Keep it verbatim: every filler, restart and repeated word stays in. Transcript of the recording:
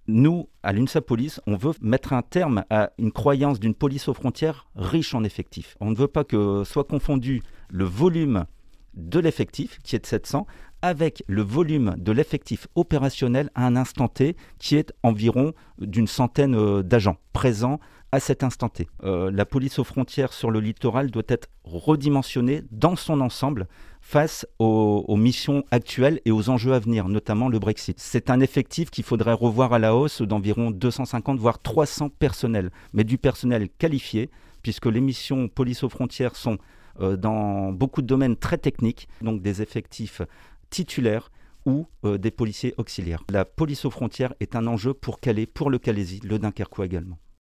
Nous, à l'UNSA Police, on veut mettre un terme à une croyance d'une police aux frontières riche en effectifs. On ne veut pas que soit confondu le volume de l'effectif, qui est de sept cents, avec le volume de l'effectif opérationnel à un instant T, qui est environ d'une centaine d'agents présents à cet instant T. Euh, la police aux frontières sur le littoral doit être redimensionnée dans son ensemble face aux, aux missions actuelles et aux enjeux à venir, notamment le Brexit. C'est un effectif qu'il faudrait revoir à la hausse d'environ deux cent cinquante voire trois cents personnels, mais du personnel qualifié, puisque les missions police aux frontières sont euh, dans beaucoup de domaines très techniques, donc des effectifs titulaires ou euh, des policiers auxiliaires. La police aux frontières est un enjeu pour Calais, pour le Calaisis, le Dunkerquois également.